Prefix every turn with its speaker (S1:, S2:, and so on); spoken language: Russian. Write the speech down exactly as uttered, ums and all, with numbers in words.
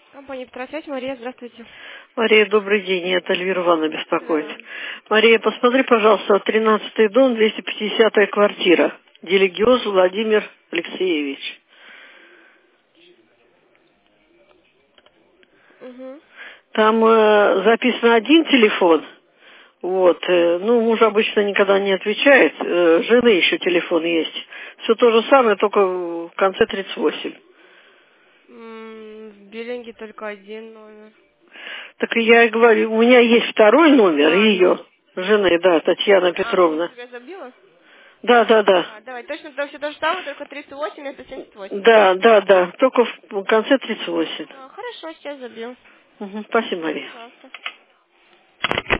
S1: Компания «Петросвязь», Мария, здравствуйте.
S2: Мария, добрый день. Это Эльвира Ивановна беспокоит.
S1: Да.
S2: Мария, посмотри, пожалуйста, тринадцатый дом, двести пятидесятая квартира. Делегиоз Владимир Алексеевич.
S1: Угу.
S2: Там э, записан один телефон. Вот. э, ну, муж обычно никогда не отвечает. Э, жены еще телефон есть. Все то же самое, только в конце тридцать восемь.
S1: В биллинге только один номер.
S2: Так и я и говорю, у меня есть второй номер
S1: А,
S2: ее.
S1: есть?
S2: Жены, да, Татьяна
S1: А, вы
S2: Петровна.
S1: себя забила?
S2: Да, да, да.
S1: А, давай, точно то, все то же самое, только тридцать восемь вместо семьдесят восемь.
S2: Да, да, да. Только в конце тридцать восемь.
S1: А, хорошо, сейчас забил.
S2: Мгм. Спасибо, Мария.
S1: Пожалуйста.